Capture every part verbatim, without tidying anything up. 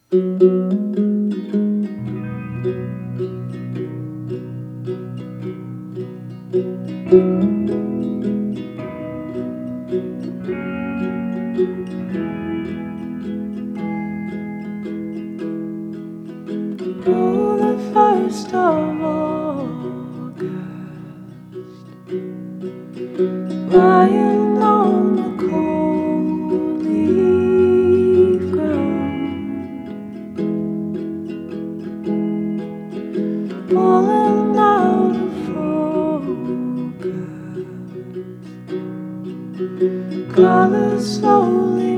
Oh, the first of August, lying on the cold leaf ground, falling out of focus, colors slowly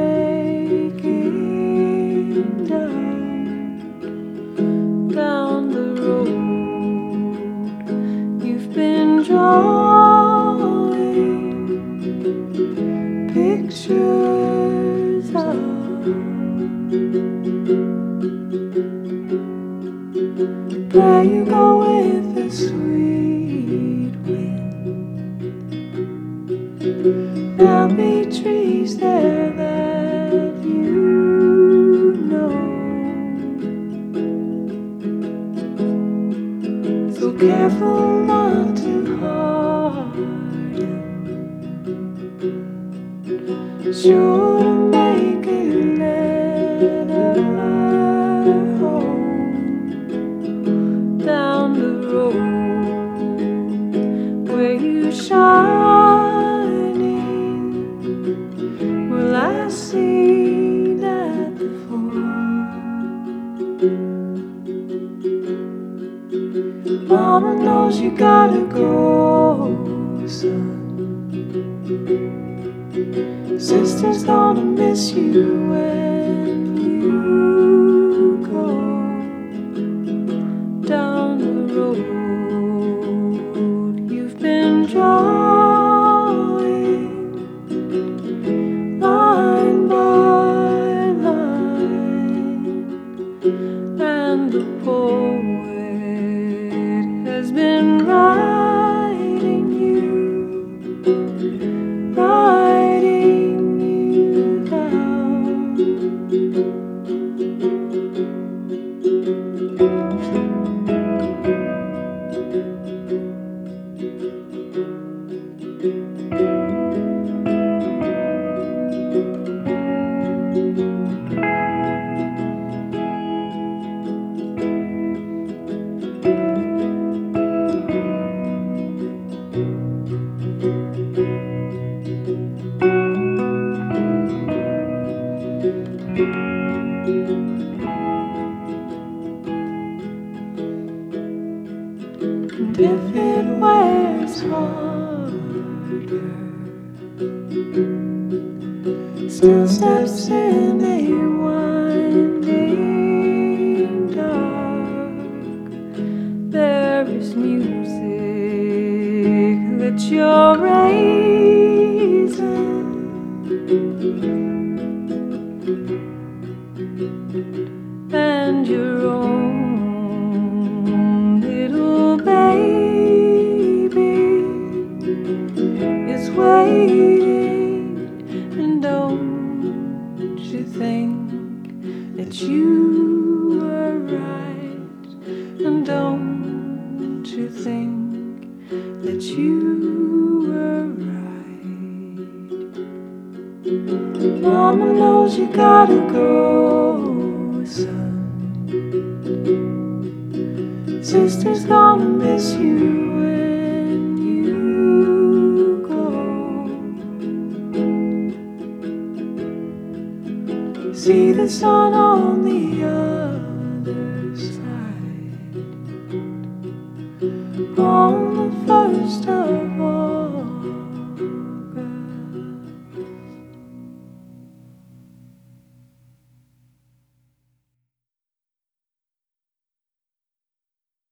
breaking down. Down the road you've been drawing pictures of, there you go with the sweet wind. There'll be trees there that you know, so careful not to harden, sure to make a letter home. Down the road where you shining, well, I see that before. Mama knows you gotta go, son. Sister's gonna miss you when you go. Down the road you've been drawing, line by line, and the poet has been writing you, writing you down. And if it wears harder, still steps in a winding dark. There is music that you're raising, and your own little baby is waiting. And don't you think that you were right? And don't you think that you were right? Mama knows you gotta go, son. Sister's gonna miss you when you go. See the sun on the other